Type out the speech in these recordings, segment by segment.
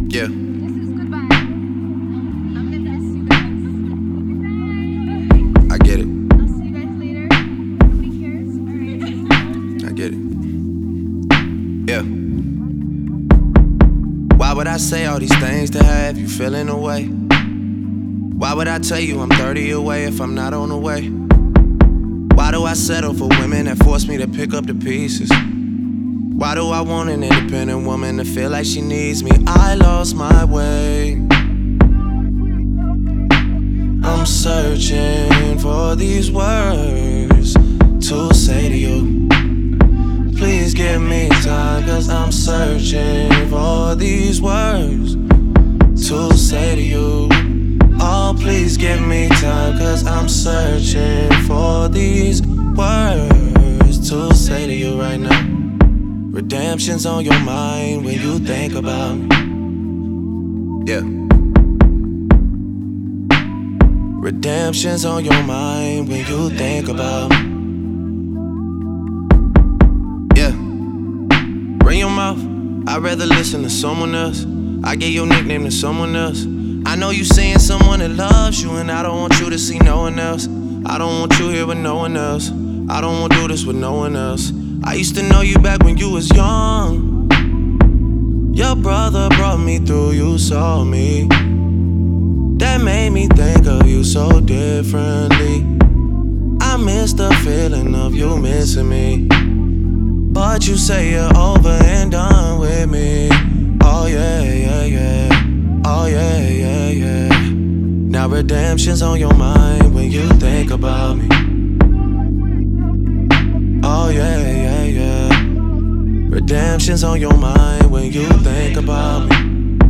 Yeah. I get it. I get it. Yeah. Why would I say all these things to have you feeling away? Why would I tell you I'm 30 away if I'm not on the way? Why do I settle for women that force me to pick up the pieces? Why do I want an independent woman to feel like she needs me? I lost my way. I'm searching for these words to say to you. Please give me time, cause I'm searching for these words to say to you. Oh, please give me time, cause I'm searching for these words to say to you right now. Redemption's on your mind when you think about me. Yeah. Redemption's on your mind when you think about me. Yeah. Run your mouth. I'd rather listen to someone else. I gave your nickname to someone else. I know you seeing someone that loves you, and I don't want you to see no one else. I don't want you here with no one else. I don't want to do this with no one else. I used to know you back when you was young. Your brother brought me through, you saw me. That made me think of you so differently. I miss the feeling of you missing me. But you say you're over and done with me. Oh yeah, yeah, yeah. Oh yeah, yeah, yeah. Now redemption's on your mind when you think about me. Oh yeah, yeah, yeah. Redemption's on your mind when you think about me.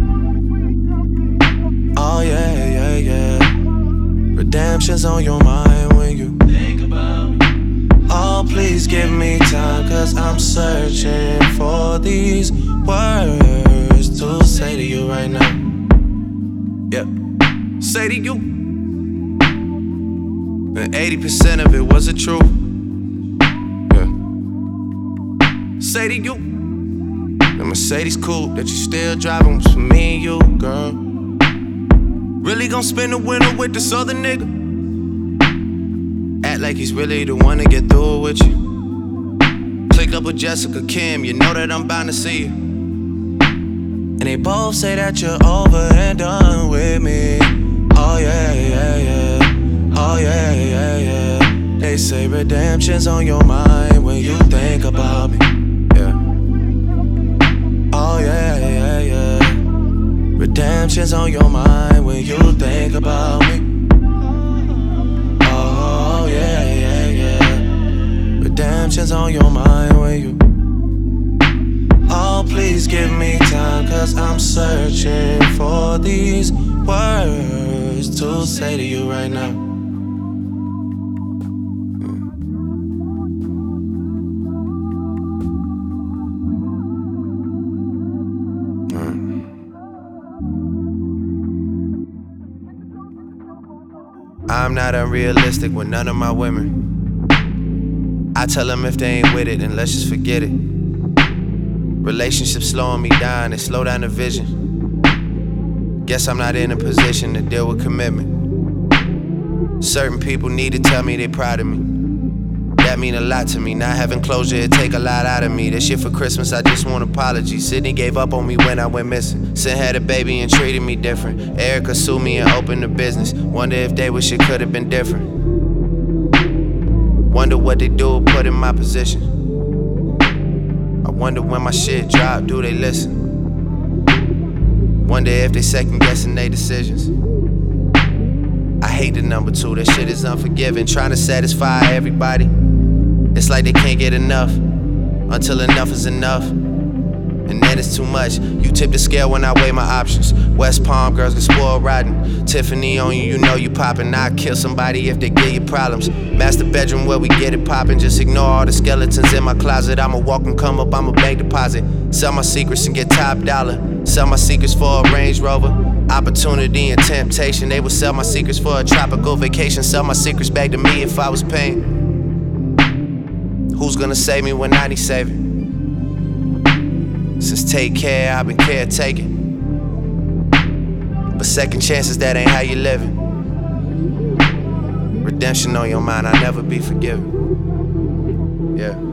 Oh yeah, yeah, yeah. Redemption's on your mind when you think about me. Oh, please give me time, cause I'm searching for these words to say to you right now. Yeah. Say to you. And 80% of it wasn't true. Say to you, the Mercedes coupe that you still driving was for me and you, girl. Really gon' spend the winter with this other nigga? Act like he's really the one to get through it with you. Clicked up with Jessica Kim, you know that I'm bound to see you. And they both say that you're over and done with me. Oh yeah, yeah, yeah. Oh yeah, yeah, yeah. They say redemption's on your mind when you think about me. Oh yeah, yeah, yeah. Redemption's on your mind when you think about me. Oh yeah, yeah, yeah. Redemption's on your mind when you. Oh, please give me time, cause I'm searching for these words to say to you right now. I'm not unrealistic with none of my women. I tell them if they ain't with it, then let's just forget it. Relationships slowing me down, they slow down the vision. Guess I'm not in a position to deal with commitment. Certain people need to tell me they proud of me. That mean a lot to me. Not having closure, it take a lot out of me. This year for Christmas, I just want apologies. Sydney gave up on me when I went missing. Sin had a baby and treated me different. Erica sued me and opened a business. Wonder if they wish it could have been different. Wonder what they do put in my position. I wonder when my shit drop, do they listen? Wonder if they second guessing their decisions. I hate the number 2, that shit is unforgiving. Trying to satisfy everybody. It's like they can't get enough until enough is enough. And then it's too much. You tip the scale when I weigh my options. West Palm girls get spoiled rotten. Tiffany on you, you know you poppin'. I'd kill somebody if they give you problems. Master bedroom where we get it poppin'. Just ignore all the skeletons in my closet. I'ma walk and come up, I'ma bank deposit. Sell my secrets and get top dollar. Sell my secrets for a Range Rover. Opportunity and temptation. They would sell my secrets for a tropical vacation. Sell my secrets back to me if I was paying. Who's gonna save me when I need saving? Since take care, I've been caretaking. But second chances, that ain't how you living. Redemption on your mind, I'll never be forgiven. Yeah.